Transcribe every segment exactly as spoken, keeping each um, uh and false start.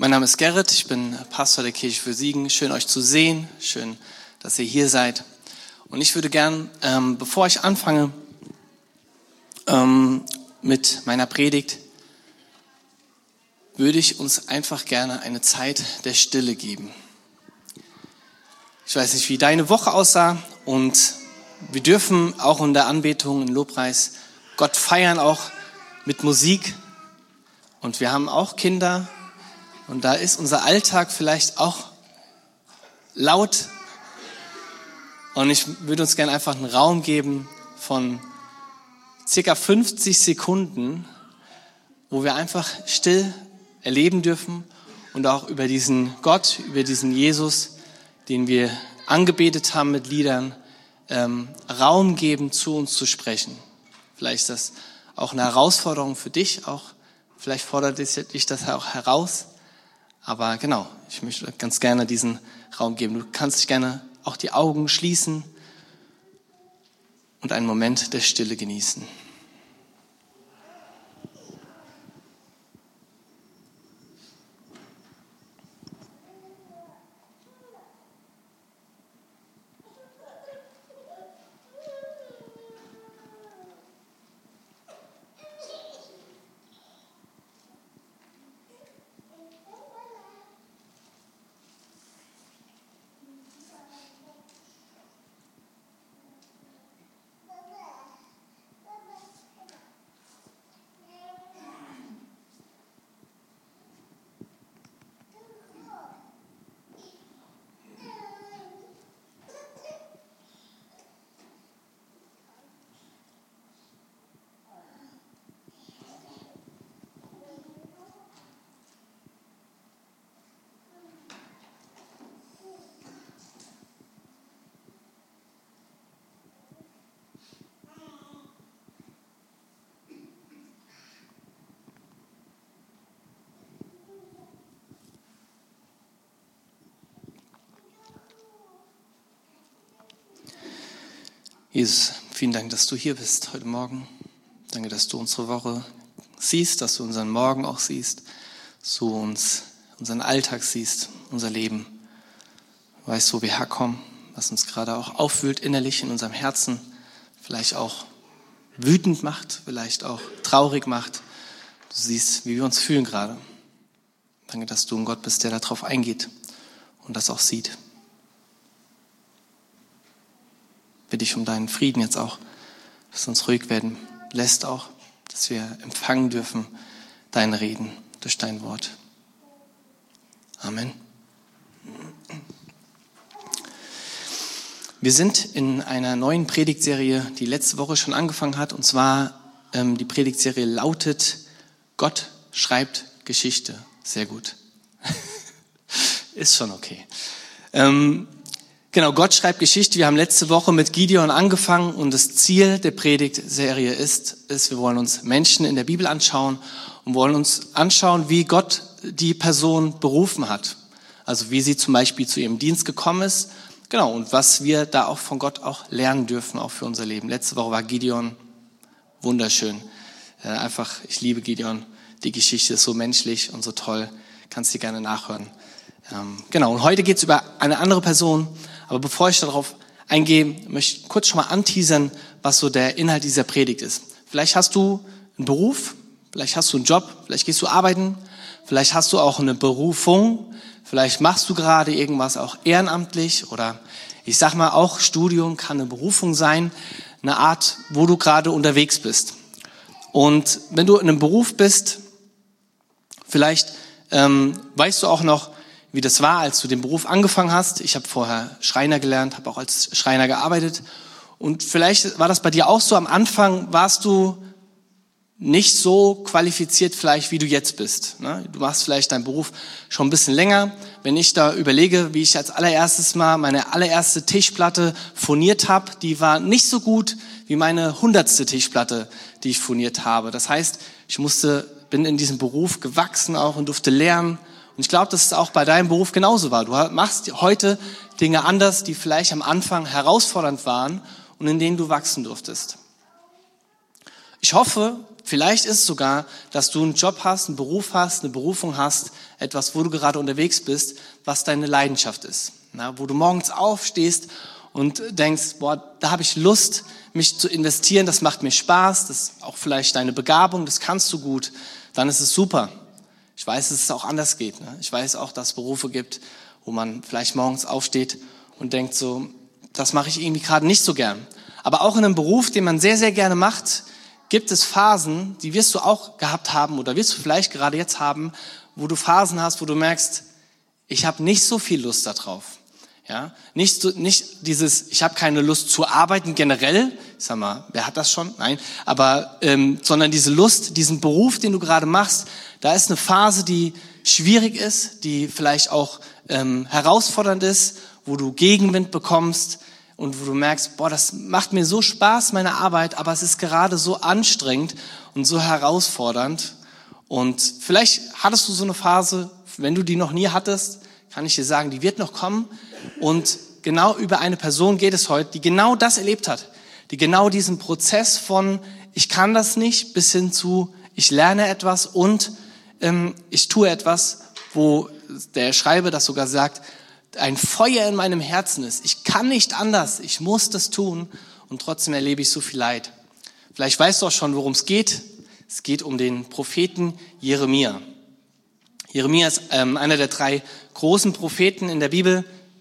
Mein Name ist Gerrit, ich bin Pastor der Kirche für Siegen. Schön, euch zu sehen. Schön, dass ihr hier seid. Und ich würde gern, ähm, bevor ich anfange ähm, mit meiner Predigt, würde ich uns einfach gerne eine Zeit der Stille geben. Ich weiß nicht, wie deine Woche aussah, und wir dürfen auch in der Anbetung, im Lobpreis Gott feiern, auch mit Musik. Und wir haben auch Kinder. Und da ist unser Alltag vielleicht auch laut. Und ich würde uns gerne einfach einen Raum geben von circa fünfzig Sekunden, wo wir einfach still erleben dürfen und auch über diesen Gott, über diesen Jesus, den wir angebetet haben mit Liedern, ähm, Raum geben, zu uns zu sprechen. Vielleicht ist das auch eine Herausforderung für dich, auch vielleicht fordert dich das auch heraus. Aber genau, ich möchte ganz gerne diesen Raum geben. Du kannst dich gerne auch die Augen schließen und einen Moment der Stille genießen. Jesus, vielen Dank, dass du hier bist heute Morgen. Danke, dass du unsere Woche siehst, dass du unseren Morgen auch siehst, dass du uns, unseren Alltag siehst, unser Leben. Du weißt, wo wir herkommen, was uns gerade auch aufwühlt innerlich in unserem Herzen, vielleicht auch wütend macht, vielleicht auch traurig macht. Du siehst, wie wir uns fühlen gerade. Danke, dass du ein Gott bist, der darauf eingeht und das auch sieht. Bitte dich um deinen Frieden jetzt auch, dass du uns ruhig werden lässt auch, dass wir empfangen dürfen deine Reden durch dein Wort. Amen. Wir sind in einer neuen Predigtserie, die letzte Woche schon angefangen hat, und zwar ähm, die Predigtserie lautet Gott schreibt Geschichte. Sehr gut. Ist schon okay. Ähm, Genau, Gott schreibt Geschichte. Wir haben letzte Woche mit Gideon angefangen und das Ziel der Predigtserie ist, ist, wir wollen uns Menschen in der Bibel anschauen und wollen uns anschauen, wie Gott die Person berufen hat. Also wie sie zum Beispiel zu ihrem Dienst gekommen ist. Genau, und was wir da auch von Gott auch lernen dürfen, auch für unser Leben. Letzte Woche war Gideon wunderschön. Äh, einfach, ich liebe Gideon. Die Geschichte ist so menschlich und so toll. Kannst du gerne nachhören. Ähm, genau, und heute geht es über eine andere Person. Aber bevor ich darauf eingehe, möchte ich kurz schon mal anteasern, was so der Inhalt dieser Predigt ist. Vielleicht hast du einen Beruf, vielleicht hast du einen Job, vielleicht gehst du arbeiten, vielleicht hast du auch eine Berufung, vielleicht machst du gerade irgendwas auch ehrenamtlich oder ich sag mal auch Studium kann eine Berufung sein, eine Art, wo du gerade unterwegs bist. Und wenn du in einem Beruf bist, vielleicht ähm, weißt du auch noch, wie das war, als du den Beruf angefangen hast. Ich habe vorher Schreiner gelernt, habe auch als Schreiner gearbeitet. Und vielleicht war das bei dir auch so. Am Anfang warst du nicht so qualifiziert vielleicht, wie du jetzt bist. Du machst vielleicht deinen Beruf schon ein bisschen länger. Wenn ich da überlege, wie ich als allererstes mal meine allererste Tischplatte furniert habe, die war nicht so gut wie meine hundertste Tischplatte, die ich furniert habe. Das heißt, ich musste, bin in diesem Beruf gewachsen auch und durfte lernen. Und ich glaube, dass es auch bei deinem Beruf genauso war. Du machst heute Dinge anders, die vielleicht am Anfang herausfordernd waren und in denen du wachsen durftest. Ich hoffe, vielleicht ist es sogar, dass du einen Job hast, einen Beruf hast, eine Berufung hast, etwas, wo du gerade unterwegs bist, was deine Leidenschaft ist. Na, wo du morgens aufstehst und denkst, boah, da habe ich Lust, mich zu investieren, das macht mir Spaß, das ist auch vielleicht deine Begabung, das kannst du gut, dann ist es super. Ich weiß, dass es auch anders geht. Ne? Ich weiß auch, dass es Berufe gibt, wo man vielleicht morgens aufsteht und denkt so, das mache ich irgendwie gerade nicht so gern. Aber auch in einem Beruf, den man sehr, sehr gerne macht, gibt es Phasen, die wirst du auch gehabt haben oder wirst du vielleicht gerade jetzt haben, wo du Phasen hast, wo du merkst, ich habe nicht so viel Lust darauf. Ja, nicht so, nicht dieses, ich habe keine Lust zu arbeiten generell, ich sag mal, wer hat das schon? Nein, aber ähm, sondern diese Lust, diesen Beruf, den du gerade machst, da ist eine Phase, die schwierig ist, die vielleicht auch ähm, herausfordernd ist, wo du Gegenwind bekommst und wo du merkst, boah, das macht mir so Spaß, meine Arbeit, aber es ist gerade so anstrengend und so herausfordernd. Und vielleicht hattest du so eine Phase, wenn du die noch nie hattest, kann ich dir sagen, die wird noch kommen. Und genau über eine Person geht es heute, die genau das erlebt hat, die genau diesen Prozess von ich kann das nicht bis hin zu ich lerne etwas und ähm, ich tue etwas, wo der Schreiber das sogar sagt, ein Feuer in meinem Herzen ist. Ich kann nicht anders, ich muss das tun und trotzdem erlebe ich so viel Leid. Vielleicht weißt du auch schon, worum es geht. Es geht um den Propheten Jeremia. Jeremia ist ähm, einer der drei großen Propheten in der Bibel.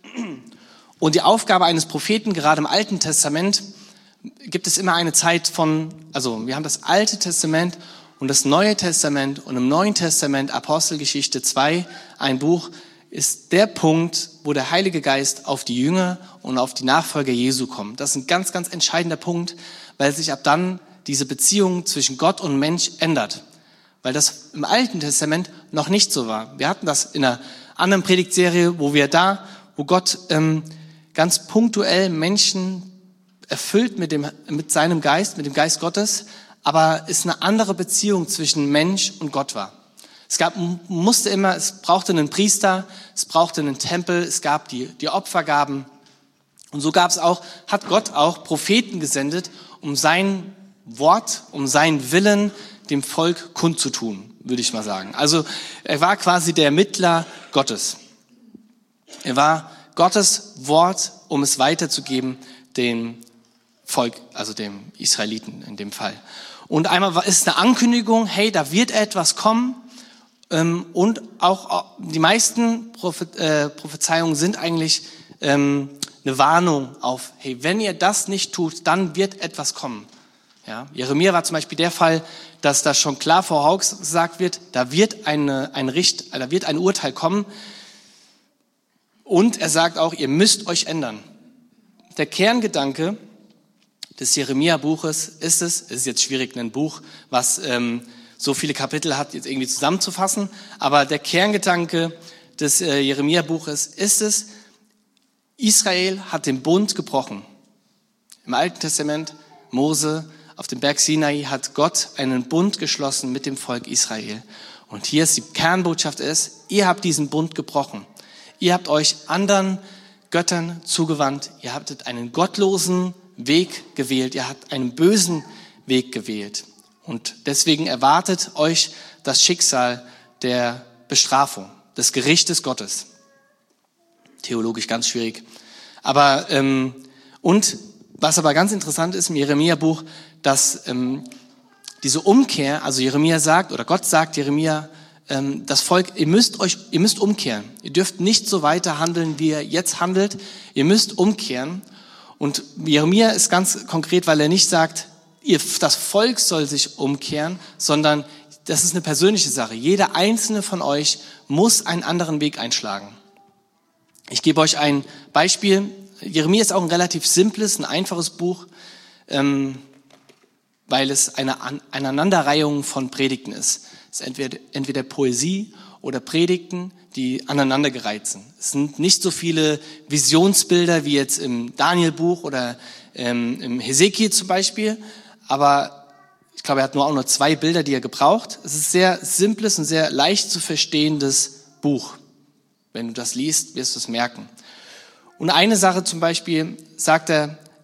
Und die Aufgabe eines Propheten, gerade im Alten Testament, gibt es immer eine Zeit von, also wir haben das Alte Testament und das Neue Testament und im Neuen Testament, Apostelgeschichte zwei, ein Buch, ist der Punkt, wo der Heilige Geist auf die Jünger und auf die Nachfolger Jesu kommt. Das ist ein ganz, ganz entscheidender Punkt, weil sich ab dann diese Beziehung zwischen Gott und Mensch ändert. Weil das im Alten Testament noch nicht so war. Wir hatten das in einer anderen Predigtserie, wo wir da, wo Gott ähm, ganz punktuell Menschen erfüllt mit dem, mit seinem Geist, mit dem Geist Gottes, aber es eine andere Beziehung zwischen Mensch und Gott war. Es gab, musste immer, es brauchte einen Priester, es brauchte einen Tempel, es gab die, die Opfergaben. Und so gab es auch, hat Gott auch Propheten gesendet, um sein Wort, um seinen Willen dem Volk kundzutun, würde ich mal sagen. Also er war quasi der Mittler Gottes. Er war Gottes Wort, um es weiterzugeben dem Volk, also dem Israeliten in dem Fall. Und einmal ist eine Ankündigung, hey, da wird etwas kommen. Und auch die meisten Prophezeiungen sind eigentlich eine Warnung auf, hey, wenn ihr das nicht tut, dann wird etwas kommen. Ja, Jeremia war zum Beispiel der Fall, dass da schon klar vorausgesagt wird, da wird eine, ein Richt, da wird ein Urteil kommen. Und er sagt auch, ihr müsst euch ändern. Der Kerngedanke des Jeremia-Buches ist es, es ist jetzt schwierig, ein Buch, was ähm, so viele Kapitel hat, jetzt irgendwie zusammenzufassen, aber der Kerngedanke des äh, Jeremia-Buches ist es, Israel hat den Bund gebrochen. Im Alten Testament, Mose, auf dem Berg Sinai hat Gott einen Bund geschlossen mit dem Volk Israel. Und hier ist die Kernbotschaft ist, ihr habt diesen Bund gebrochen. Ihr habt euch anderen Göttern zugewandt. Ihr habt einen gottlosen Weg gewählt. Ihr habt einen bösen Weg gewählt. Und deswegen erwartet euch das Schicksal der Bestrafung, des Gerichtes Gottes. Theologisch ganz schwierig. Aber, ähm, und was aber ganz interessant ist im Jeremia-Buch, dass ähm, diese Umkehr, also Jeremia sagt, oder Gott sagt Jeremia, ähm, das Volk, ihr müsst euch, ihr müsst umkehren. Ihr dürft nicht so weiter handeln, wie ihr jetzt handelt. Ihr müsst umkehren. Und Jeremia ist ganz konkret, weil er nicht sagt, ihr, das Volk soll sich umkehren, sondern das ist eine persönliche Sache. Jeder einzelne von euch muss einen anderen Weg einschlagen. Ich gebe euch ein Beispiel. Jeremia ist auch ein relativ simples, ein einfaches Buch, ähm, weil es eine An- Aneinanderreihung von Predigten ist. Es ist entweder, entweder Poesie oder Predigten, die aneinandergereiht sind. Es sind nicht so viele Visionsbilder wie jetzt im Daniel-Buch oder ähm, im Hesekiel zum Beispiel, aber ich glaube, er hat nur auch nur zwei Bilder, die er gebraucht. Es ist ein sehr simples und sehr leicht zu verstehendes Buch. Wenn du das liest, wirst du es merken. Und eine Sache zum Beispiel sagt er,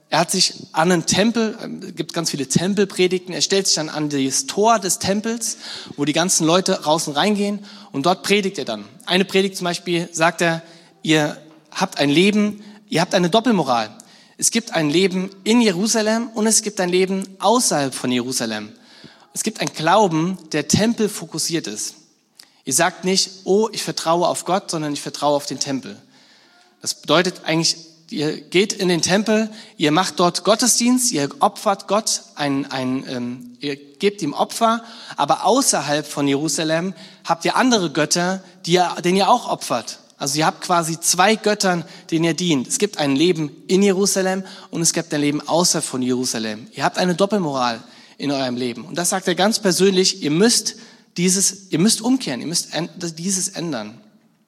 er hat sich an einen Tempel, es gibt ganz viele Tempelpredigten, er stellt sich dann an das Tor des Tempels, wo die ganzen Leute raus und reingehen und dort predigt er dann. Eine Predigt zum Beispiel sagt er, ihr habt ein Leben, ihr habt eine Doppelmoral. Es gibt ein Leben in Jerusalem und es gibt ein Leben außerhalb von Jerusalem. Es gibt einen Glauben, der tempelfokussiert ist. Ihr sagt nicht, oh, ich vertraue auf Gott, sondern ich vertraue auf den Tempel. Das bedeutet eigentlich, ihr geht in den Tempel, ihr macht dort Gottesdienst, ihr opfert Gott, ein, ein, ähm, ihr gebt ihm Opfer, aber außerhalb von Jerusalem habt ihr andere Götter, die ihr, denen ihr auch opfert. Also ihr habt quasi zwei Göttern, denen ihr dient. Es gibt ein Leben in Jerusalem und es gibt ein Leben außerhalb von Jerusalem. Ihr habt eine Doppelmoral in eurem Leben. Und das sagt er ganz persönlich, ihr müsst dieses, ihr müsst umkehren, ihr müsst dieses ändern.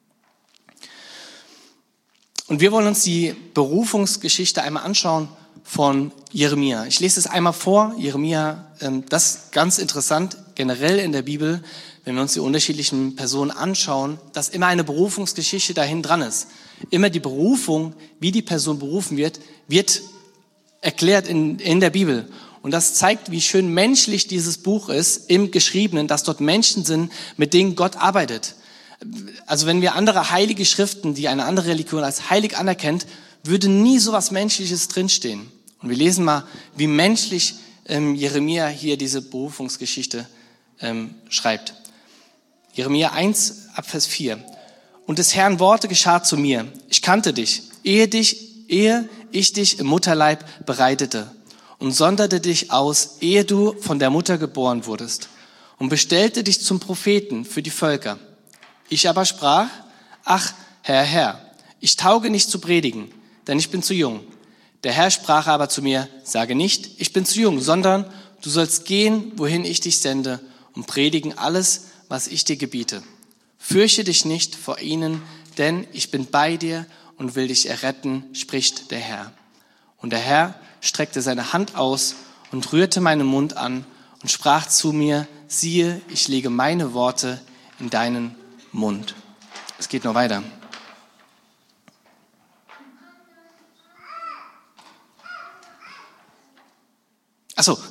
Und wir wollen uns die Berufungsgeschichte einmal anschauen von Jeremia. Ich lese es einmal vor. Jeremia, das ist ganz interessant, generell in der Bibel, wenn wir uns die unterschiedlichen Personen anschauen, dass immer eine Berufungsgeschichte dahin dran ist. Immer die Berufung, wie die Person berufen wird, wird erklärt in, in der Bibel. Und das zeigt, wie schön menschlich dieses Buch ist, im Geschriebenen, dass dort Menschen sind, mit denen Gott arbeitet. Also wenn wir andere heilige Schriften, die eine andere Religion als heilig anerkennt, würde nie so was Menschliches drinstehen. Und wir lesen mal, wie menschlich ähm, Jeremia hier diese Berufungsgeschichte ähm, schreibt. Jeremia eins, ab Vers vier. Und des Herrn Worte geschah zu mir. Ich kannte dich, ehe dich, ehe ich dich im Mutterleib bereitete und sonderte dich aus, ehe du von der Mutter geboren wurdest und bestellte dich zum Propheten für die Völker. Ich aber sprach, ach, Herr, Herr, ich tauge nicht zu predigen, denn ich bin zu jung. Der Herr sprach aber zu mir, sage nicht, ich bin zu jung, sondern du sollst gehen, wohin ich dich sende und predigen alles, was ich dir gebiete. Fürchte dich nicht vor ihnen, denn ich bin bei dir und will dich erretten, spricht der Herr. Und der Herr streckte seine Hand aus und rührte meinen Mund an und sprach zu mir, siehe, ich lege meine Worte in deinen Mund. Es geht noch weiter. Ach so.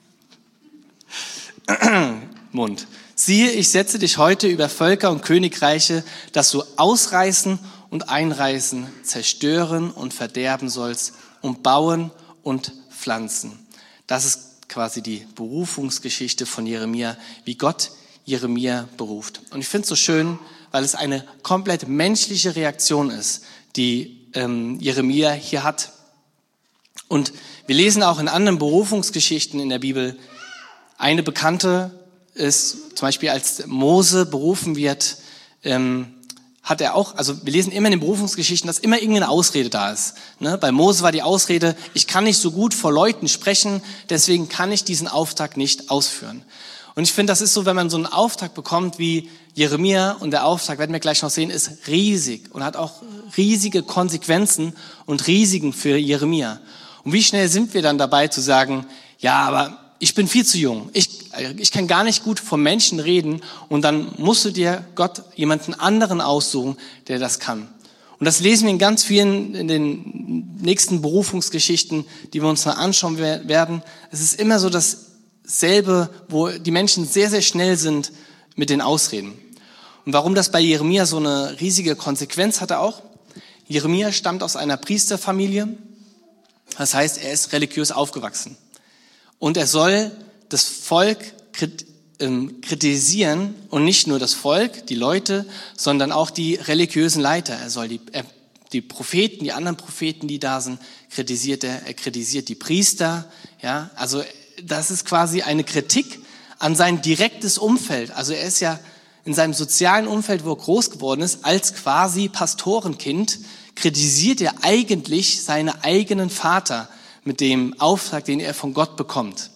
Mund. Siehe, ich setze dich heute über Völker und Königreiche, dass du ausreißen und einreißen, zerstören und verderben sollst und bauen und pflanzen. Das ist quasi die Berufungsgeschichte von Jeremia, wie Gott Jeremia beruft. Und ich finde es so schön, weil es eine komplett menschliche Reaktion ist, die ähm, Jeremia hier hat. Und wir lesen auch in anderen Berufungsgeschichten in der Bibel, eine bekannte ist zum Beispiel, als Mose berufen wird, ähm, hat er auch, also wir lesen immer in den Berufungsgeschichten, dass immer irgendeine Ausrede da ist. Ne? Bei Mose war die Ausrede, ich kann nicht so gut vor Leuten sprechen, deswegen kann ich diesen Auftrag nicht ausführen. Und ich finde, das ist so, wenn man so einen Auftrag bekommt wie Jeremia, und der Auftrag, werden wir gleich noch sehen, ist riesig und hat auch riesige Konsequenzen und Risiken für Jeremia. Und wie schnell sind wir dann dabei zu sagen, ja, aber ich bin viel zu jung, ich, ich kann gar nicht gut vor Menschen reden, und dann musst du dir Gott jemanden anderen aussuchen, der das kann. Und das lesen wir in ganz vielen, in den nächsten Berufungsgeschichten, die wir uns mal anschauen werden. Es ist immer so dasselbe, wo die Menschen sehr, sehr schnell sind mit den Ausreden. Und warum das bei Jeremia so eine riesige Konsequenz hatte auch? Jeremia stammt aus einer Priesterfamilie, das heißt, er ist religiös aufgewachsen. Und er soll das Volk kritisieren, und nicht nur das Volk, die Leute, sondern auch die religiösen Leiter. Er soll die, er, die Propheten, die anderen Propheten, die da sind, kritisiert er. Er kritisiert die Priester. Ja, also das ist quasi eine Kritik an sein direktes Umfeld. Also er ist ja in seinem sozialen Umfeld, wo er groß geworden ist, als quasi Pastorenkind, kritisiert er eigentlich seinen eigenen Vater mit dem Auftrag, den er von Gott bekommt.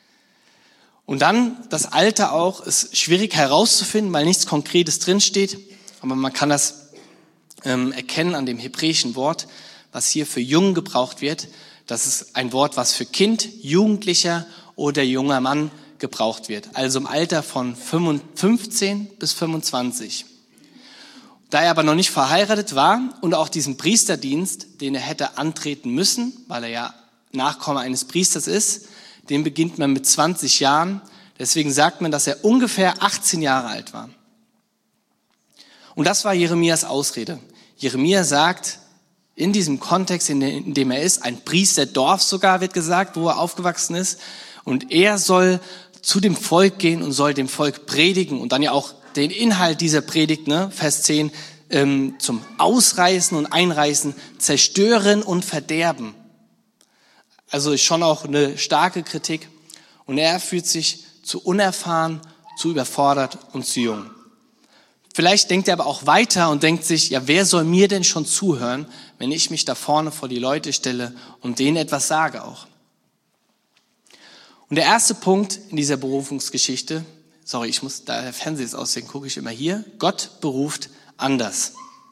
Und dann das Alter auch ist schwierig herauszufinden, weil nichts Konkretes drinsteht. Aber man kann das ähm, erkennen an dem hebräischen Wort, was hier für jung gebraucht wird. Das ist ein Wort, was für Kind, Jugendlicher oder junger Mann gebraucht wird. Also im Alter von fünfzehn bis fünfundzwanzig. Da er aber noch nicht verheiratet war und auch diesen Priesterdienst, den er hätte antreten müssen, weil er ja Nachkomme eines Priesters ist. Den beginnt man mit zwanzig Jahren. Deswegen sagt man, dass er ungefähr achtzehn Jahre alt war. Und das war Jeremias Ausrede. Jeremia sagt, in diesem Kontext, in dem er ist, ein Priesterdorf sogar wird gesagt, wo er aufgewachsen ist. Und er soll zu dem Volk gehen und soll dem Volk predigen und dann ja auch den Inhalt dieser Predigt, ne, Vers zehn, ähm, zum Ausreißen und Einreißen, zerstören und verderben. Also ist schon auch eine starke Kritik. Und er fühlt sich zu unerfahren, zu überfordert und zu jung. Vielleicht denkt er aber auch weiter und denkt sich, ja, wer soll mir denn schon zuhören, wenn ich mich da vorne vor die Leute stelle und denen etwas sage auch. Und der erste Punkt in dieser Berufungsgeschichte, sorry, ich muss, da der Fernseher ist aus, den gucke ich immer hier, Gott beruft anders.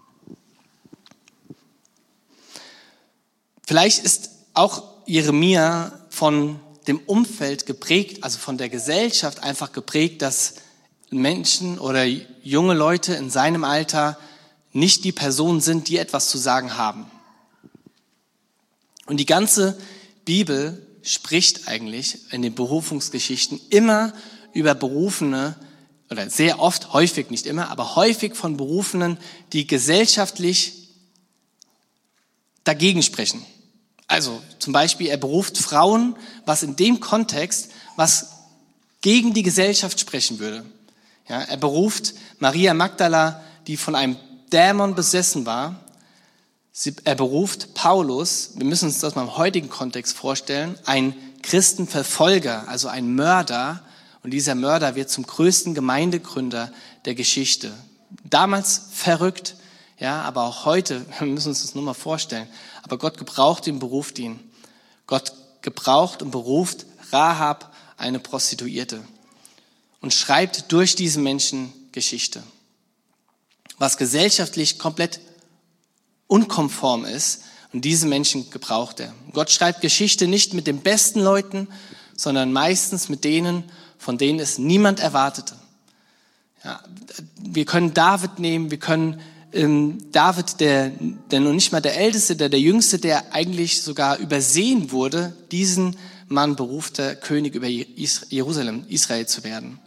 Vielleicht ist auch Jeremia von dem Umfeld geprägt, also von der Gesellschaft einfach geprägt, dass Menschen oder junge Leute in seinem Alter nicht die Personen sind, die etwas zu sagen haben. Und die ganze Bibel spricht eigentlich in den Berufungsgeschichten immer über Berufene, oder sehr oft, häufig, nicht immer, aber häufig von Berufenen, die gesellschaftlich dagegen sprechen. Also zum Beispiel, er beruft Frauen, was in dem Kontext, was gegen die Gesellschaft sprechen würde. Ja, er beruft Maria Magdala, die von einem Dämon besessen war. Sie, er beruft Paulus, wir müssen uns das mal im heutigen Kontext vorstellen, ein Christenverfolger, also ein Mörder. Und dieser Mörder wird zum größten Gemeindegründer der Geschichte. Damals verrückt, ja, aber auch heute, wir müssen uns das nur mal vorstellen. Aber Gott gebraucht ihn, beruft ihn. Gott gebraucht und beruft Rahab, eine Prostituierte. Und schreibt durch diesen Menschen Geschichte. Was gesellschaftlich komplett unkonform ist. Und diese Menschen gebraucht er. Gott schreibt Geschichte nicht mit den besten Leuten, sondern meistens mit denen, von denen es niemand erwartete. Ja, wir können David nehmen, wir können ähm, David, der, der noch nicht mal der Älteste, der der Jüngste, der eigentlich sogar übersehen wurde, diesen Mann berufte, König über Jerusalem, Israel zu werden.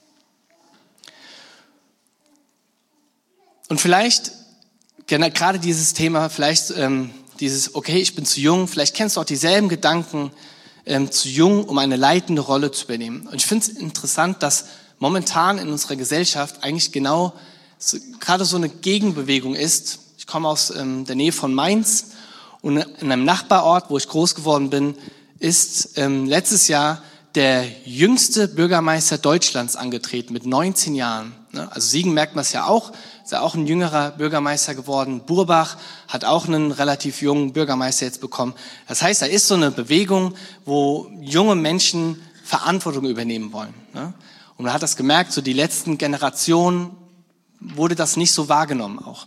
Und vielleicht, gerade dieses Thema, vielleicht ähm, dieses, okay, ich bin zu jung, vielleicht kennst du auch dieselben Gedanken, ähm, zu jung, um eine leitende Rolle zu übernehmen. Und ich finde es interessant, dass momentan in unserer Gesellschaft eigentlich genau so, gerade so eine Gegenbewegung ist. Ich komme aus ähm, der Nähe von Mainz und in einem Nachbarort, wo ich groß geworden bin, ist ähm, letztes Jahr der jüngste Bürgermeister Deutschlands angetreten mit neunzehn Jahren. Also Siegen merkt man es ja auch, ist ja auch ein jüngerer Bürgermeister geworden. Burbach hat auch einen relativ jungen Bürgermeister jetzt bekommen. Das heißt, da ist so eine Bewegung, wo junge Menschen Verantwortung übernehmen wollen. Und man hat das gemerkt, so die letzten Generationen wurde das nicht so wahrgenommen auch.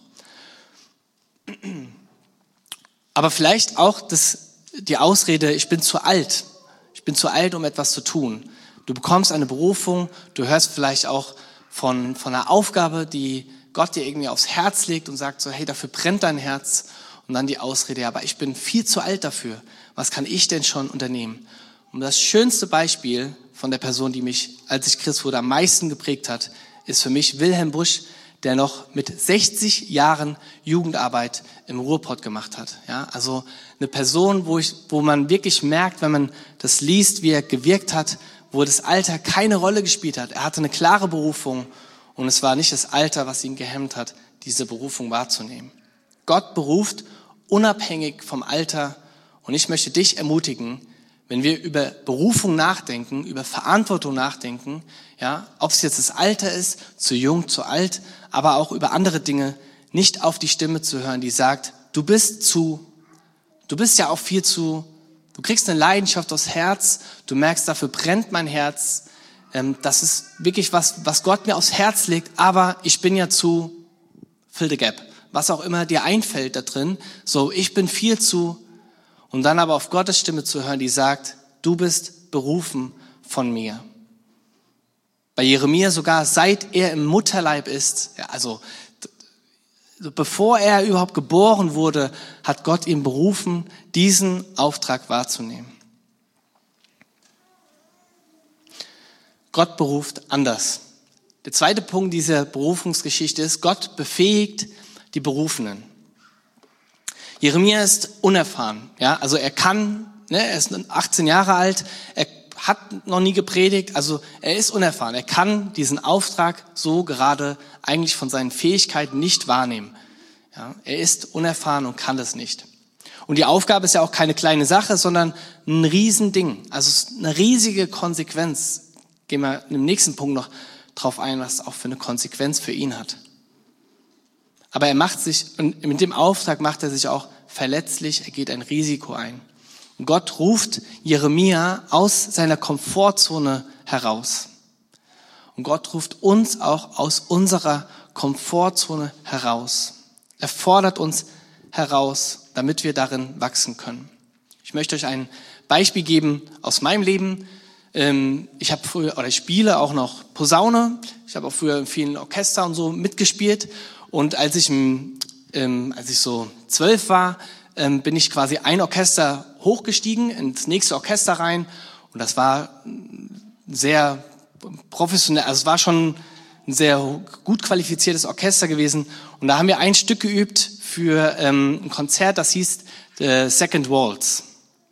Aber vielleicht auch das, die Ausrede, ich bin zu alt. Ich bin zu alt, um etwas zu tun. Du bekommst eine Berufung, du hörst vielleicht auch von, von einer Aufgabe, die Gott dir irgendwie aufs Herz legt und sagt so, hey, dafür brennt dein Herz. Und dann die Ausrede, ja, aber ich bin viel zu alt dafür. Was kann ich denn schon unternehmen? Und das schönste Beispiel von der Person, die mich, als ich Christ wurde, am meisten geprägt hat, ist für mich Wilhelm Busch, der noch mit sechzig Jahren Jugendarbeit im Ruhrpott gemacht hat. Ja, also eine Person, wo ich, wo man wirklich merkt, wenn man das liest, wie er gewirkt hat, wo das Alter keine Rolle gespielt hat. Er hatte eine klare Berufung und es war nicht das Alter, was ihn gehemmt hat, diese Berufung wahrzunehmen. Gott beruft unabhängig vom Alter und ich möchte dich ermutigen, wenn wir über Berufung nachdenken, über Verantwortung nachdenken, ja, ob es jetzt das Alter ist, zu jung, zu alt, aber auch über andere Dinge, nicht auf die Stimme zu hören, die sagt, du bist zu, du bist ja auch viel zu, du kriegst eine Leidenschaft aufs Herz, du merkst, dafür brennt mein Herz, ähm, das ist wirklich was, was Gott mir aufs Herz legt, aber ich bin ja zu, fill the gap, was auch immer dir einfällt da drin, so, ich bin viel zu, und dann aber auf Gottes Stimme zu hören, die sagt, du bist berufen von mir. Bei Jeremia sogar, seit er im Mutterleib ist, ja, also bevor er überhaupt geboren wurde, hat Gott ihn berufen, diesen Auftrag wahrzunehmen. Gott beruft anders. Der zweite Punkt dieser Berufungsgeschichte ist, Gott befähigt die Berufenen. Jeremia ist unerfahren, ja, also er kann, ne, er ist achtzehn Jahre alt, er hat noch nie gepredigt, also er ist unerfahren, er kann diesen Auftrag so gerade eigentlich von seinen Fähigkeiten nicht wahrnehmen. Ja, er ist unerfahren und kann das nicht. Und die Aufgabe ist ja auch keine kleine Sache, sondern ein Riesending, also eine riesige Konsequenz. Gehen wir im nächsten Punkt noch drauf ein, was es auch für eine Konsequenz für ihn hat. Aber er macht sich, und mit dem Auftrag macht er sich auch verletzlich, er geht ein Risiko ein. Und Gott ruft Jeremia aus seiner Komfortzone heraus. Und Gott ruft uns auch aus unserer Komfortzone heraus. Er fordert uns heraus, damit wir darin wachsen können. Ich möchte euch ein Beispiel geben aus meinem Leben. Ich habe früher, oder ich spiele auch noch Posaune. Ich habe auch früher in vielen Orchester und so mitgespielt. Und als ich, ähm, als ich so zwölf war, ähm, bin ich quasi ein Orchester hochgestiegen, ins nächste Orchester rein. Und das war sehr professionell, also es war schon ein sehr gut qualifiziertes Orchester gewesen. Und da haben wir ein Stück geübt für ähm, ein Konzert, das hieß The Second Waltz.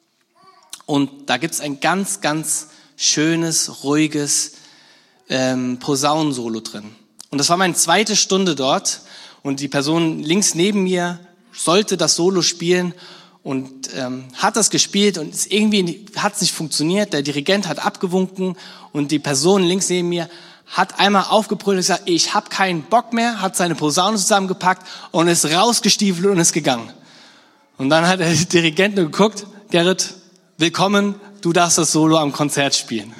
Und da gibt's ein ganz, ganz schönes, ruhiges ähm, Posaunensolo drin. Und das war meine zweite Stunde dort und die Person links neben mir sollte das Solo spielen und ähm, hat das gespielt und es irgendwie hat es nicht funktioniert. Der Dirigent hat abgewunken und die Person links neben mir hat einmal aufgebrüllt und gesagt, ich habe keinen Bock mehr, hat seine Posaune zusammengepackt und ist rausgestiefelt und ist gegangen. Und dann hat der Dirigent nur geguckt, Gerrit, willkommen, du darfst das Solo am Konzert spielen.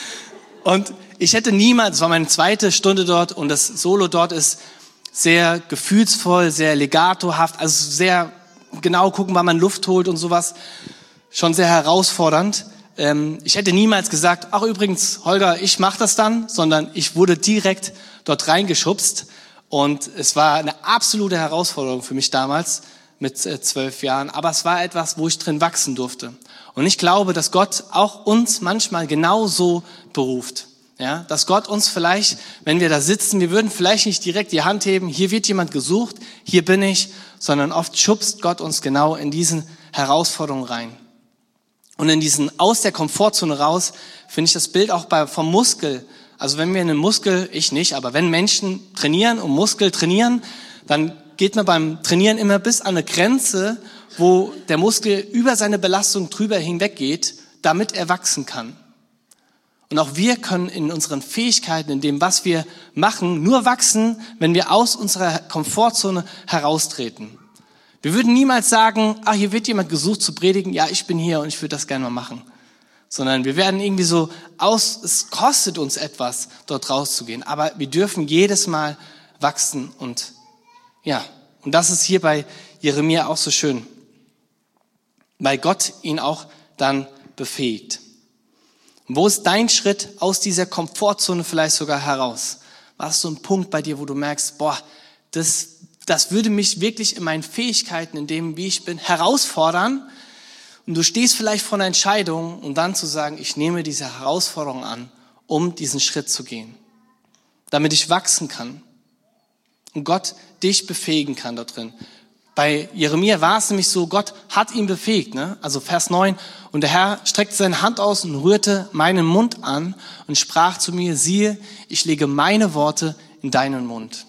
Und ich hätte niemals, es war meine zweite Stunde dort und das Solo dort ist sehr gefühlsvoll, sehr legatohaft, also sehr genau gucken, wann man Luft holt und sowas, schon sehr herausfordernd. Ich hätte niemals gesagt, ach übrigens, Holger, ich mache das dann, sondern ich wurde direkt dort reingeschubst und es war eine absolute Herausforderung für mich damals mit zwölf Jahren, aber es war etwas, wo ich drin wachsen durfte. Und ich glaube, dass Gott auch uns manchmal genauso beruft. Ja, dass Gott uns vielleicht, wenn wir da sitzen, wir würden vielleicht nicht direkt die Hand heben, hier wird jemand gesucht, hier bin ich, sondern oft schubst Gott uns genau in diesen Herausforderungen rein. Und in diesen aus der Komfortzone raus, finde ich das Bild auch bei, vom Muskel. Also wenn wir einen Muskel, ich nicht, aber wenn Menschen trainieren und Muskel trainieren, dann geht man beim Trainieren immer bis an eine Grenze, wo der Muskel über seine Belastung drüber hinweggeht, damit er wachsen kann. Und auch wir können in unseren Fähigkeiten, in dem, was wir machen, nur wachsen, wenn wir aus unserer Komfortzone heraustreten. Wir würden niemals sagen, ach, hier wird jemand gesucht zu predigen, ja, ich bin hier und ich würde das gerne mal machen. Sondern wir werden irgendwie so aus, es kostet uns etwas, dort rauszugehen. Aber wir dürfen jedes Mal wachsen und ja, und das ist hier bei Jeremia auch so schön, weil Gott ihn auch dann befähigt. Und wo ist dein Schritt aus dieser Komfortzone vielleicht sogar heraus? War es so ein Punkt bei dir, wo du merkst, boah, das, das würde mich wirklich in meinen Fähigkeiten, in dem, wie ich bin, herausfordern? Und du stehst vielleicht vor einer Entscheidung, um dann zu sagen, ich nehme diese Herausforderung an, um diesen Schritt zu gehen, damit ich wachsen kann und Gott dich befähigen kann da drin. Bei Jeremia war es nämlich so, Gott hat ihn befähigt, ne? Also Vers neun, und der Herr streckte seine Hand aus und rührte meinen Mund an und sprach zu mir, siehe, ich lege meine Worte in deinen Mund.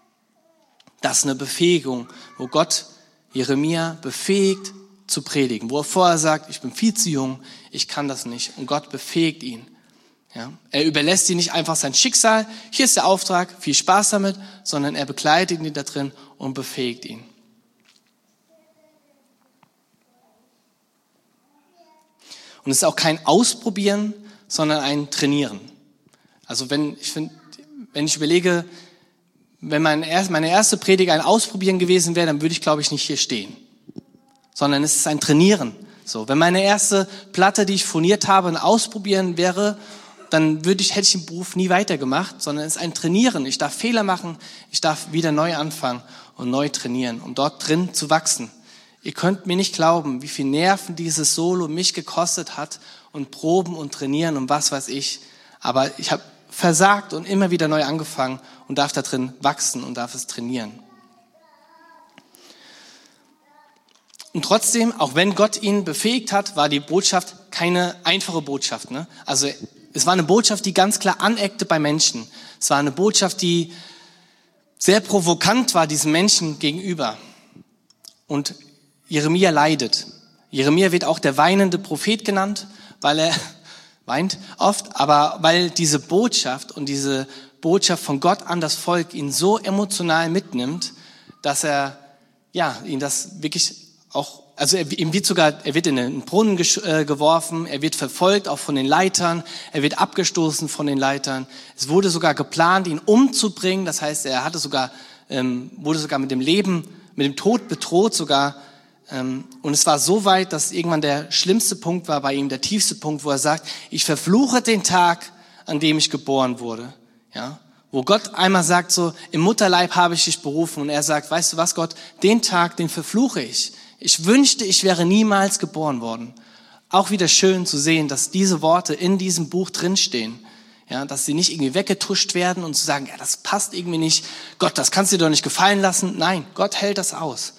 Das ist eine Befähigung, wo Gott Jeremia befähigt zu predigen, wo er vorher sagt, ich bin viel zu jung, ich kann das nicht, und Gott befähigt ihn. Ja? Er überlässt ihn nicht einfach sein Schicksal, hier ist der Auftrag, viel Spaß damit, sondern er begleitet ihn da drin und befähigt ihn. Und es ist auch kein Ausprobieren, sondern ein Trainieren. Also wenn ich finde, wenn ich überlege, wenn meine erste Predigt ein Ausprobieren gewesen wäre, dann würde ich, glaube ich, nicht hier stehen. Sondern es ist ein Trainieren. So, wenn meine erste Platte, die ich phoniert habe, ein Ausprobieren wäre, dann würde ich, hätte ich den Beruf nie weitergemacht, sondern es ist ein Trainieren. Ich darf Fehler machen, ich darf wieder neu anfangen und neu trainieren, um dort drin zu wachsen. Ihr könnt mir nicht glauben, wie viel Nerven dieses Solo mich gekostet hat und Proben und Trainieren und was weiß ich. Aber ich habe versagt und immer wieder neu angefangen und darf da drin wachsen und darf es trainieren. Und trotzdem, auch wenn Gott ihn befähigt hat, war die Botschaft keine einfache Botschaft. Ne? Also es war eine Botschaft, die ganz klar aneckte bei Menschen. Es war eine Botschaft, die sehr provokant war diesen Menschen gegenüber. Und Jeremia leidet. Jeremia wird auch der weinende Prophet genannt, weil er weint oft, aber weil diese Botschaft und diese Botschaft von Gott an das Volk ihn so emotional mitnimmt, dass er ja ihn das wirklich auch, also er, ihm wird sogar, er wird in den Brunnen gesch- äh, geworfen, er wird verfolgt, auch von den Leitern, er wird abgestoßen von den Leitern. Es wurde sogar geplant, ihn umzubringen, das heißt, er hatte sogar, ähm, wurde sogar mit dem Leben, mit dem Tod bedroht sogar. Ähm, und es war so weit, dass irgendwann der schlimmste Punkt war bei ihm, der tiefste Punkt, wo er sagt, ich verfluche den Tag, an dem ich geboren wurde. Ja, wo Gott einmal sagt so, im Mutterleib habe ich dich berufen, und er sagt, weißt du was, Gott, den Tag, den verfluche ich. Ich wünschte, ich wäre niemals geboren worden. Auch wieder schön zu sehen, dass diese Worte in diesem Buch drinstehen. Ja, dass sie nicht irgendwie weggetuscht werden und zu sagen, ja, das passt irgendwie nicht. Gott, das kannst du dir doch nicht gefallen lassen. Nein, Gott hält das aus.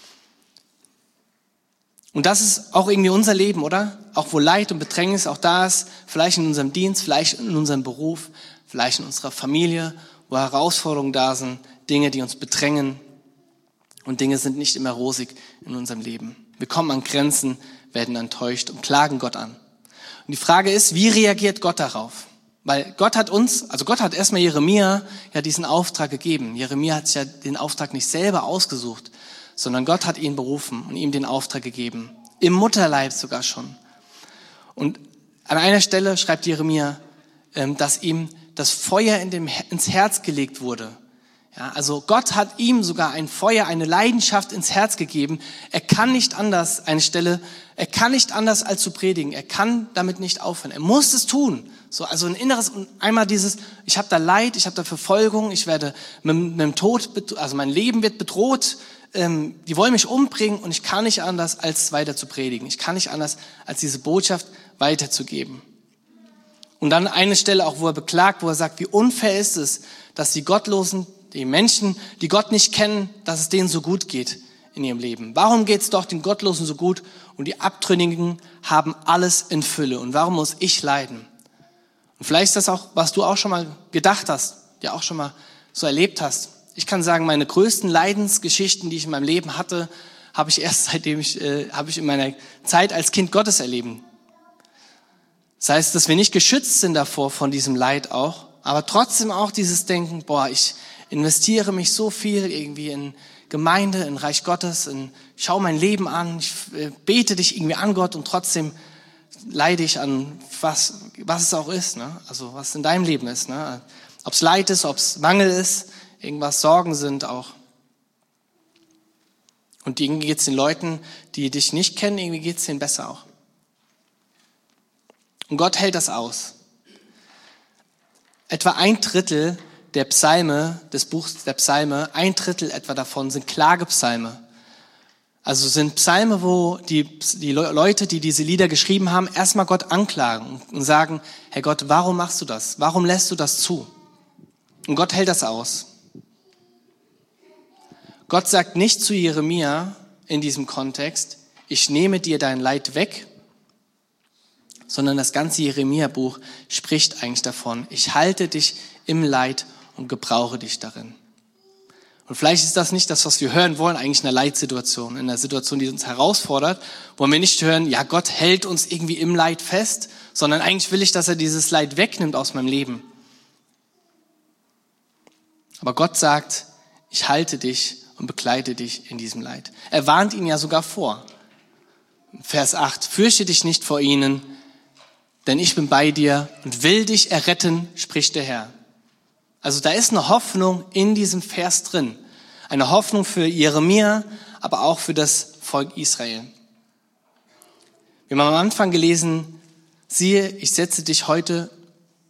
Und das ist auch irgendwie unser Leben, oder? Auch wo Leid und Bedrängnis auch da ist, vielleicht in unserem Dienst, vielleicht in unserem Beruf, vielleicht in unserer Familie, wo Herausforderungen da sind, Dinge, die uns bedrängen. Und Dinge sind nicht immer rosig in unserem Leben. Wir kommen an Grenzen, werden enttäuscht und klagen Gott an. Und die Frage ist, wie reagiert Gott darauf? Weil Gott hat uns, also Gott hat erstmal Jeremia ja diesen Auftrag gegeben. Jeremia hat sich ja den Auftrag nicht selber ausgesucht, sondern Gott hat ihn berufen und ihm den Auftrag gegeben. Im Mutterleib sogar schon. Und an einer Stelle schreibt Jeremia, dass ihm das Feuer in dem, ins Herz gelegt wurde. Ja, also Gott hat ihm sogar ein Feuer, eine Leidenschaft ins Herz gegeben. Er kann nicht anders, eine Stelle, er kann nicht anders als zu predigen. Er kann damit nicht aufhören. Er muss es tun. So, also ein inneres, und einmal dieses, ich habe da Leid, ich habe da Verfolgung, ich werde mit, mit dem Tod, also mein Leben wird bedroht, ähm, die wollen mich umbringen und ich kann nicht anders, als weiter zu predigen. Ich kann nicht anders, als diese Botschaft weiterzugeben. Und dann eine Stelle auch, wo er beklagt, wo er sagt, wie unfair ist es, dass die Gottlosen, die Menschen, die Gott nicht kennen, dass es denen so gut geht in ihrem Leben. Warum geht es doch den Gottlosen so gut und die Abtrünnigen haben alles in Fülle? Und warum muss ich leiden? Und vielleicht ist das auch, was du auch schon mal gedacht hast, ja auch schon mal so erlebt hast. Ich kann sagen, meine größten Leidensgeschichten, die ich in meinem Leben hatte, habe ich erst seitdem ich, äh, habe ich in meiner Zeit als Kind Gottes erleben. Das heißt, dass wir nicht geschützt sind davor, von diesem Leid auch, aber trotzdem auch dieses Denken, boah, ich investiere mich so viel irgendwie in Gemeinde, in Reich Gottes, in, ich schaue mein Leben an, ich bete dich irgendwie an Gott und trotzdem leide ich an was, was es auch ist, ne? Also was in deinem Leben ist, ne? Ob es Leid ist, ob es Mangel ist, irgendwas Sorgen sind auch. Und irgendwie geht es den Leuten, die dich nicht kennen, irgendwie geht es denen besser auch. Und Gott hält das aus. Etwa ein Drittel der Psalme, des Buchs der Psalme, ein Drittel etwa davon sind Klagepsalme. Also sind Psalme, wo die, die Leute, die diese Lieder geschrieben haben, erstmal Gott anklagen und sagen, Herr Gott, warum machst du das? Warum lässt du das zu? Und Gott hält das aus. Gott sagt nicht zu Jeremia in diesem Kontext, ich nehme dir dein Leid weg, sondern das ganze Jeremia-Buch spricht eigentlich davon, ich halte dich im Leid und gebrauche dich darin. Und vielleicht ist das nicht das, was wir hören wollen, eigentlich in einer Leitsituation, in einer Situation, die uns herausfordert, wollen wir nicht hören, ja, Gott hält uns irgendwie im Leid fest, sondern eigentlich will ich, dass er dieses Leid wegnimmt aus meinem Leben. Aber Gott sagt, ich halte dich und begleite dich in diesem Leid. Er warnt ihn ja sogar vor. Vers acht, fürchte dich nicht vor ihnen, denn ich bin bei dir und will dich erretten, spricht der Herr. Also da ist eine Hoffnung in diesem Vers drin. Eine Hoffnung für Jeremia, aber auch für das Volk Israel. Wir haben am Anfang gelesen, siehe, ich setze dich heute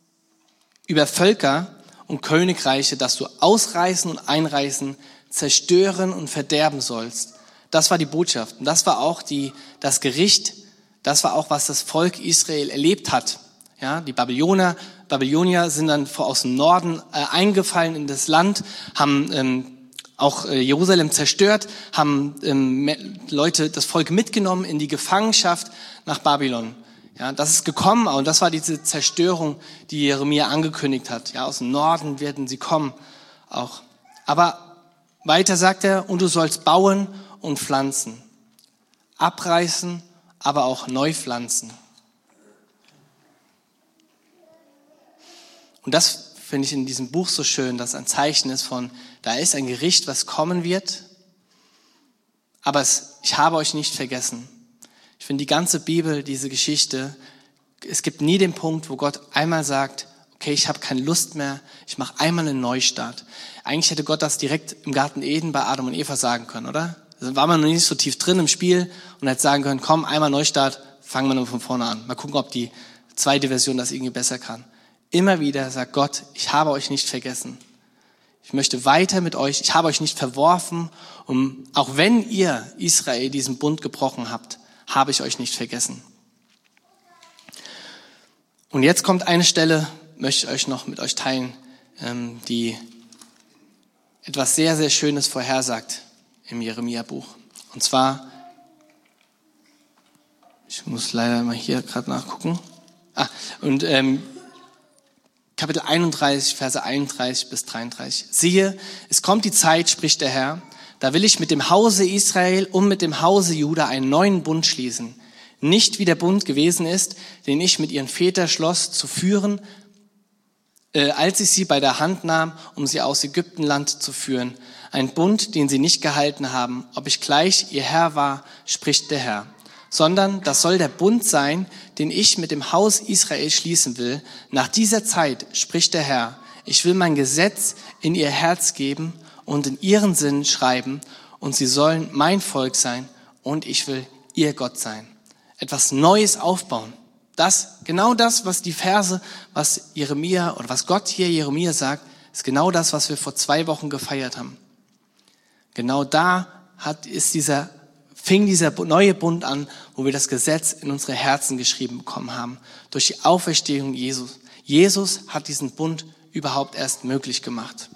über Völker und Königreiche, dass du ausreißen und einreißen, zerstören und verderben sollst. Das war die Botschaft. Und das war auch die, das Gericht, das war auch, was das Volk Israel erlebt hat. Ja, die Babylonier, Babylonier sind dann aus dem Norden äh, eingefallen in das Land, haben ähm, auch äh, Jerusalem zerstört, haben ähm, Leute, das Volk mitgenommen in die Gefangenschaft nach Babylon. Ja, das ist gekommen und das war diese Zerstörung, die Jeremia angekündigt hat. Ja, aus dem Norden werden sie kommen auch. Aber weiter sagt er, und du sollst bauen und pflanzen, abreißen, aber auch neu pflanzen. Und das finde ich in diesem Buch so schön, dass ein Zeichen ist von, da ist ein Gericht, was kommen wird, aber es, ich habe euch nicht vergessen. Ich finde die ganze Bibel, diese Geschichte, es gibt nie den Punkt, wo Gott einmal sagt, okay, ich habe keine Lust mehr, ich mache einmal einen Neustart. Eigentlich hätte Gott das direkt im Garten Eden bei Adam und Eva sagen können, oder? Da war man noch nicht so tief drin im Spiel und hätte sagen können, komm, einmal Neustart, fangen wir nur von vorne an. Mal gucken, ob die zweite Version das irgendwie besser kann. Immer wieder sagt Gott, ich habe euch nicht vergessen. Ich möchte weiter mit euch, ich habe euch nicht verworfen. Und auch wenn ihr, Israel, diesen Bund gebrochen habt, habe ich euch nicht vergessen. Und jetzt kommt eine Stelle, möchte ich euch noch mit euch teilen, die etwas sehr, sehr Schönes vorhersagt im Jeremia-Buch. Und zwar, ich muss leider mal hier gerade nachgucken. Ah, und ähm, Kapitel einunddreißig, Verse einunddreißig bis dreiunddreißig. Siehe, es kommt die Zeit, spricht der Herr, da will ich mit dem Hause Israel und mit dem Hause Juda einen neuen Bund schließen. Nicht wie der Bund gewesen ist, den ich mit ihren Vätern schloss, zu führen, äh, als ich sie bei der Hand nahm, um sie aus Ägyptenland zu führen. Ein Bund, den sie nicht gehalten haben, ob ich gleich ihr Herr war, spricht der Herr. Sondern das soll der Bund sein, den ich mit dem Haus Israel schließen will. Nach dieser Zeit, spricht der Herr, ich will mein Gesetz in ihr Herz geben und in ihren Sinn schreiben, und sie sollen mein Volk sein und ich will ihr Gott sein. Etwas Neues aufbauen. Das, genau das, was die Verse, was Jeremia oder was Gott hier Jeremia sagt, ist genau das, was wir vor zwei Wochen gefeiert haben. Genau da hat, ist dieser fing dieser neue Bund an, wo wir das Gesetz in unsere Herzen geschrieben bekommen haben. Durch die Auferstehung Jesus. Jesus hat diesen Bund überhaupt erst möglich gemacht.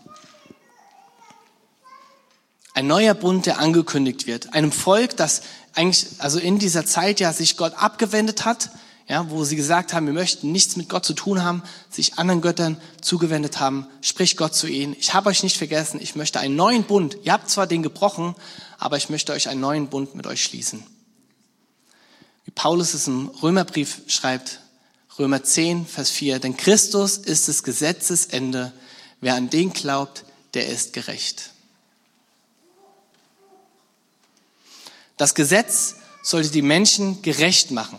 Ein neuer Bund, der angekündigt wird. Einem Volk, das eigentlich, also in dieser Zeit ja sich Gott abgewendet hat, ja, wo sie gesagt haben, wir möchten nichts mit Gott zu tun haben, sich anderen Göttern zugewendet haben, spricht Gott zu ihnen. Ich habe euch nicht vergessen, ich möchte einen neuen Bund. Ihr habt zwar den gebrochen, aber ich möchte euch einen neuen Bund mit euch schließen. Wie Paulus es im Römerbrief schreibt, Römer zehn, Vers vier, denn Christus ist des Gesetzes Ende. Wer an den glaubt, der ist gerecht. Das Gesetz sollte die Menschen gerecht machen.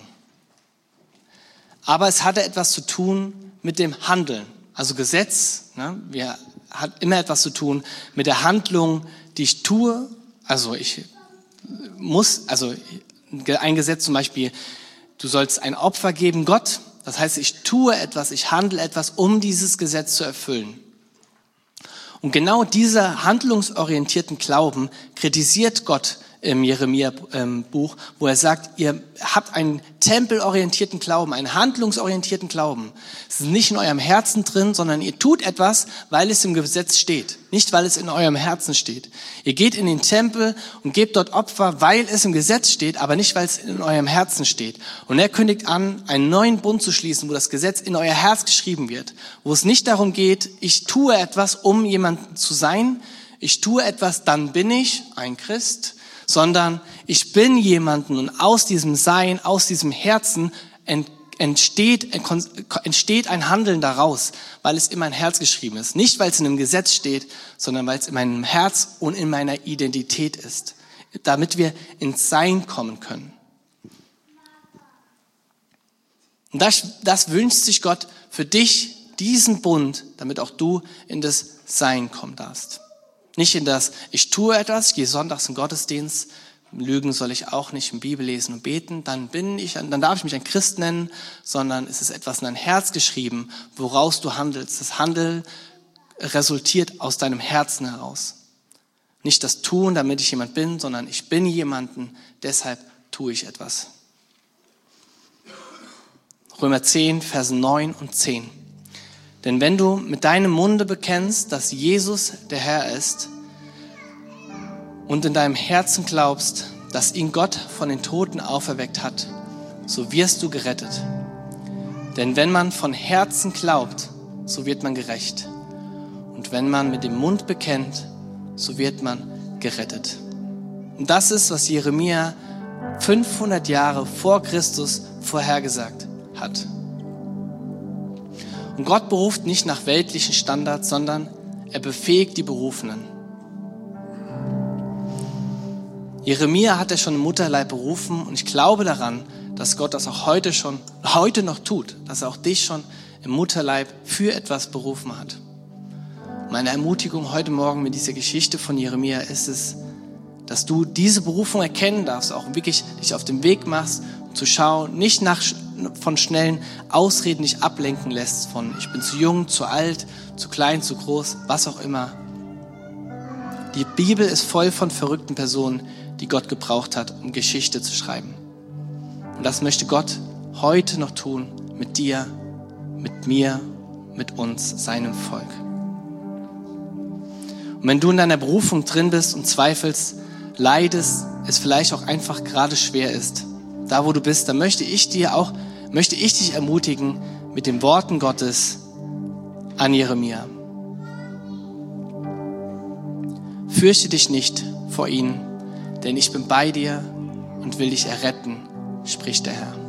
Aber es hatte etwas zu tun mit dem Handeln. Also Gesetz, ne, wir, hat immer etwas zu tun mit der Handlung, die ich tue. Also ich muss, also ein Gesetz zum Beispiel, du sollst ein Opfer geben Gott. Das heißt, ich tue etwas, ich handle etwas, um dieses Gesetz zu erfüllen. Und genau dieser handlungsorientierten Glauben kritisiert Gott im Jeremia-Buch, wo er sagt, ihr habt einen tempelorientierten Glauben, einen handlungsorientierten Glauben. Es ist nicht in eurem Herzen drin, sondern ihr tut etwas, weil es im Gesetz steht, nicht weil es in eurem Herzen steht. Ihr geht in den Tempel und gebt dort Opfer, weil es im Gesetz steht, aber nicht, weil es in eurem Herzen steht. Und er kündigt an, einen neuen Bund zu schließen, wo das Gesetz in euer Herz geschrieben wird, wo es nicht darum geht, ich tue etwas, um jemand zu sein, ich tue etwas, dann bin ich ein Christ, sondern ich bin jemanden und aus diesem Sein, aus diesem Herzen entsteht, entsteht ein Handeln daraus, weil es in mein Herz geschrieben ist. Nicht, weil es in einem Gesetz steht, sondern weil es in meinem Herz und in meiner Identität ist, damit wir ins Sein kommen können. Und das, das wünscht sich Gott für dich, diesen Bund, damit auch du in das Sein kommen darfst. Nicht in das, ich tue etwas, ich gehe sonntags im Gottesdienst, Lügen soll ich auch nicht, in Bibel lesen und beten, dann bin ich, dann darf ich mich ein Christ nennen, sondern es ist etwas in dein Herz geschrieben, woraus du handelst. Das Handeln resultiert aus deinem Herzen heraus. Nicht das Tun, damit ich jemand bin, sondern ich bin jemanden, deshalb tue ich etwas. Römer zehn, Verse neun und zehn. Denn wenn du mit deinem Munde bekennst, dass Jesus der Herr ist und in deinem Herzen glaubst, dass ihn Gott von den Toten auferweckt hat, so wirst du gerettet. Denn wenn man von Herzen glaubt, so wird man gerecht. Und wenn man mit dem Mund bekennt, so wird man gerettet. Und das ist, was Jeremia fünfhundert Jahre vor Christus vorhergesagt hat. Und Gott beruft nicht nach weltlichen Standards, sondern er befähigt die Berufenen. Jeremia hat er schon im Mutterleib berufen und ich glaube daran, dass Gott das auch heute schon, heute noch tut, dass er auch dich schon im Mutterleib für etwas berufen hat. Meine Ermutigung heute Morgen mit dieser Geschichte von Jeremia ist es, dass du diese Berufung erkennen darfst, auch wirklich dich auf den Weg machst, um zu schauen, nicht nach, von schnellen Ausreden dich ablenken lässt von ich bin zu jung, zu alt, zu klein, zu groß, was auch immer. Die Bibel ist voll von verrückten Personen, die Gott gebraucht hat, um Geschichte zu schreiben. Und das möchte Gott heute noch tun, mit dir, mit mir, mit uns, seinem Volk. Und wenn du in deiner Berufung drin bist und zweifelst, leidest, es vielleicht auch einfach gerade schwer ist, da wo du bist, dann möchte ich dir auch, möchte ich dich ermutigen mit den Worten Gottes an Jeremia. Fürchte dich nicht vor ihnen, denn ich bin bei dir und will dich erretten, spricht der Herr.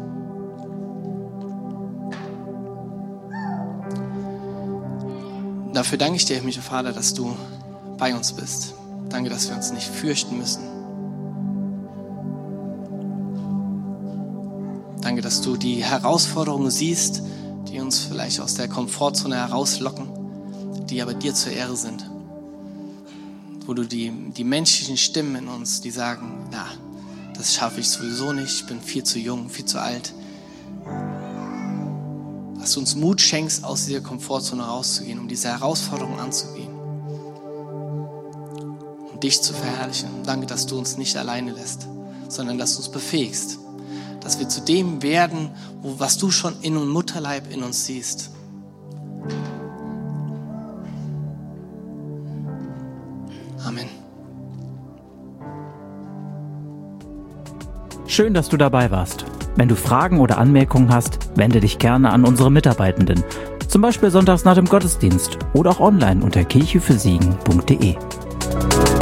Dafür danke ich dir, himmlischer Vater, dass du bei uns bist. Danke, dass wir uns nicht fürchten müssen. Danke, dass du die Herausforderungen siehst, die uns vielleicht aus der Komfortzone herauslocken, die aber dir zur Ehre sind. Wo du die, die menschlichen Stimmen in uns, die sagen, na, das schaffe ich sowieso nicht, ich bin viel zu jung, viel zu alt. Dass du uns Mut schenkst, aus dieser Komfortzone rauszugehen, um diese Herausforderung anzugehen. Um dich zu verherrlichen. Danke, dass du uns nicht alleine lässt, sondern dass du uns befähigst. Dass wir zu dem werden, wo, was du schon in dem Mutterleib in uns siehst. Amen. Schön, dass du dabei warst. Wenn du Fragen oder Anmerkungen hast, wende dich gerne an unsere Mitarbeitenden. Zum Beispiel sonntags nach dem Gottesdienst oder auch online unter kirche für siegen punkt de.